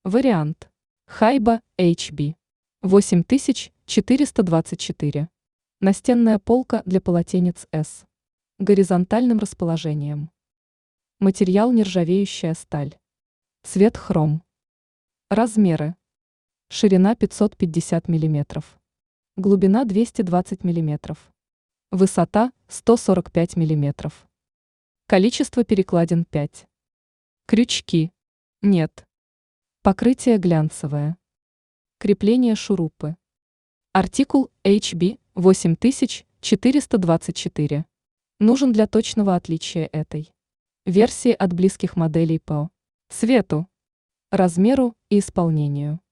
Вариант. Хайба HB 8424. Настенная полка для полотенец S. Горизонтальным расположением. Материал нержавеющая сталь. Цвет хром. Размеры. Ширина 550 мм. Глубина 220 мм. Высота 145 мм. Количество перекладин 5. Крючки. Нет. Покрытие глянцевое. Крепление шурупы. Артикул HB 8424. Нужен для точного отличия этой версии от близких моделей по цвету, размеру и исполнению.